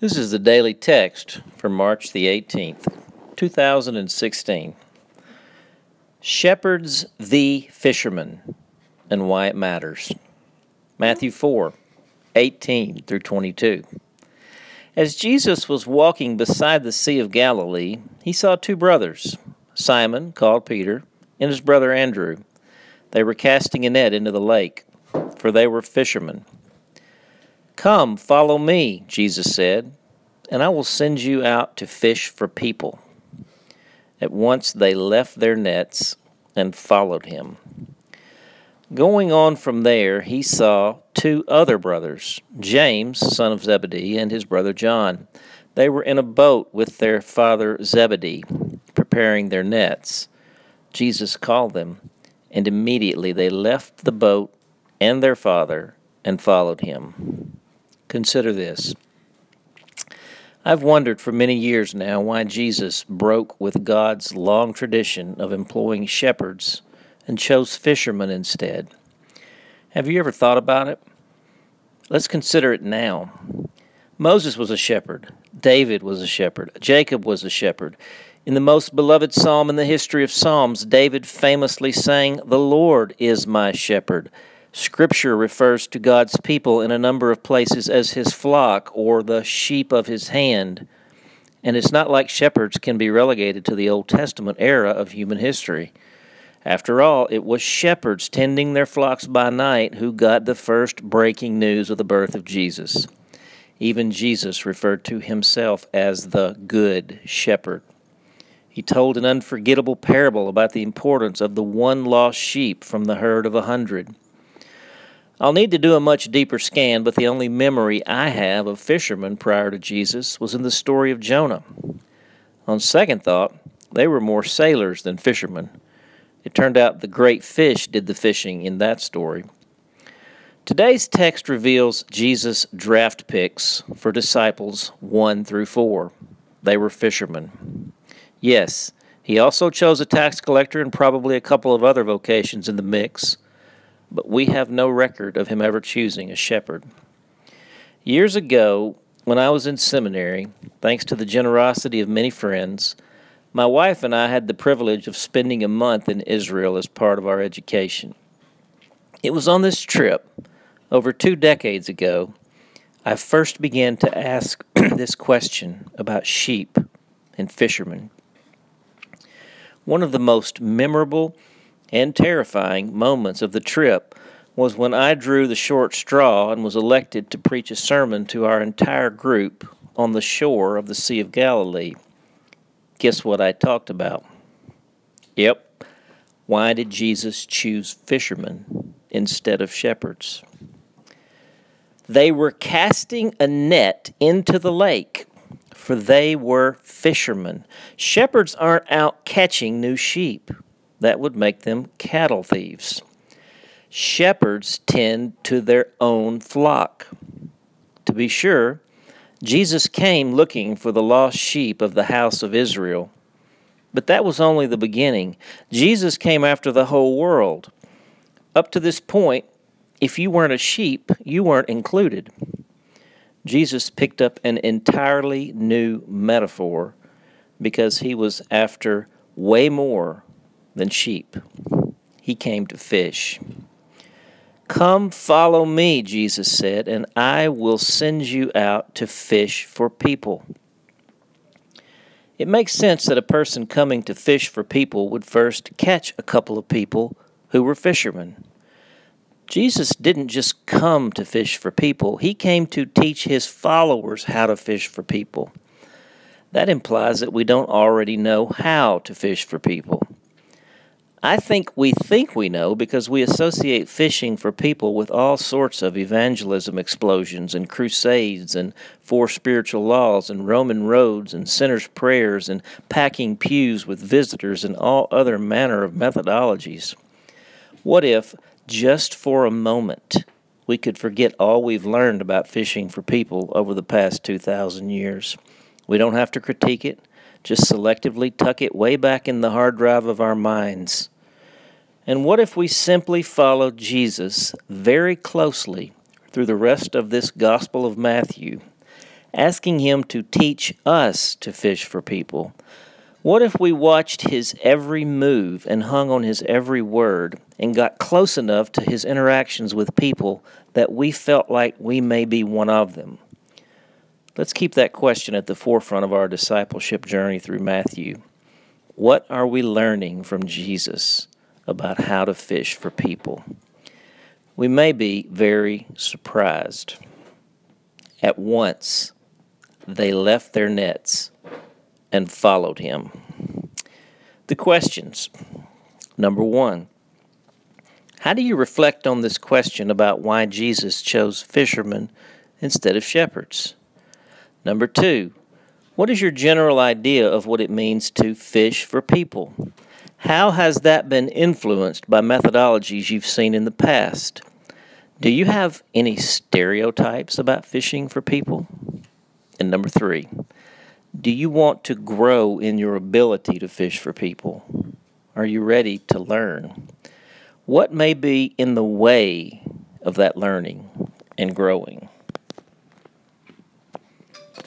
This is the daily text for March the 18th, 2016. Shepherds v. Fishermen and why it matters. Matthew 4:18 through 22. As Jesus was walking beside the Sea of Galilee, he saw two brothers, Simon, called Peter, and his brother Andrew. They were casting a net into the lake, for they were fishermen. "Come, follow me," Jesus said, "and I will send you out to fish for people." At once they left their nets and followed him. Going on from there, he saw two other brothers, James, son of Zebedee, and his brother John. They were in a boat with their father Zebedee, preparing their nets. Jesus called them, and immediately they left the boat and their father and followed him. Consider this. I've wondered for many years now why Jesus broke with God's long tradition of employing shepherds and chose fishermen instead. Have you ever thought about it? Let's consider it now. Moses was a shepherd. David was a shepherd. Jacob was a shepherd. In the most beloved psalm in the history of psalms, David famously sang, "The Lord is my shepherd." Scripture refers to God's people in a number of places as his flock or the sheep of his hand. And it's not like shepherds can be relegated to the Old Testament era of human history. After all, it was shepherds tending their flocks by night who got the first breaking news of the birth of Jesus. Even Jesus referred to himself as the Good Shepherd. He told an unforgettable parable about the importance of the one lost sheep from the herd of 100. I'll need to do a much deeper scan, but the only memory I have of fishermen prior to Jesus was in the story of Jonah. On second thought, they were more sailors than fishermen. It turned out the great fish did the fishing in that story. Today's text reveals Jesus' draft picks for disciples 1 through 4. They were fishermen. Yes, he also chose a tax collector and probably a couple of other vocations in the mix, but we have no record of him ever choosing a shepherd. Years ago, when I was in seminary, thanks to the generosity of many friends, my wife and I had the privilege of spending a month in Israel as part of our education. It was on this trip, over 2 decades ago, I first began to ask this question about sheep and fishermen. One of the most memorable and terrifying moments of the trip was when I drew the short straw and was elected to preach a sermon to our entire group on the shore of the Sea of Galilee. Guess what I talked about? Yep. Why did Jesus choose fishermen instead of shepherds? They were casting a net into the lake, for they were fishermen. Shepherds aren't out catching new sheep. That would make them cattle thieves. Shepherds tend to their own flock. To be sure, Jesus came looking for the lost sheep of the house of Israel. But that was only the beginning. Jesus came after the whole world. Up to this point, if you weren't a sheep, you weren't included. Jesus picked up an entirely new metaphor because he was after way more than sheep. He came to fish. "Come, follow me," Jesus said, "and I will send you out to fish for people." It makes sense that a person coming to fish for people would first catch a couple of people who were fishermen. Jesus didn't just come to fish for people. He came to teach his followers how to fish for people. That implies that we don't already know how to fish for people. I think we know because we associate fishing for people with all sorts of evangelism explosions and crusades and 4 spiritual laws and Roman roads and sinners' prayers and packing pews with visitors and all other manner of methodologies. What if, just for a moment, we could forget all we've learned about fishing for people over the past 2,000 years? We don't have to critique it, just selectively tuck it way back in the hard drive of our minds. And what if we simply followed Jesus very closely through the rest of this Gospel of Matthew asking Him to teach us to fish for people? What if we watched His every move and hung on His every word and got close enough to His interactions with people that we felt like we may be one of them? Let's keep that question at the forefront of our discipleship journey through Matthew. What are we learning from Jesus about how to fish for people? We may be very surprised. At once, they left their nets and followed Him. The questions. Number 1, how do you reflect on this question about why Jesus chose fishermen instead of shepherds? Number 2, what is your general idea of what it means to fish for people? How has that been influenced by methodologies you've seen in the past? Do you have any stereotypes about fishing for people? And number 3, do you want to grow in your ability to fish for people? Are you ready to learn? What may be in the way of that learning and growing?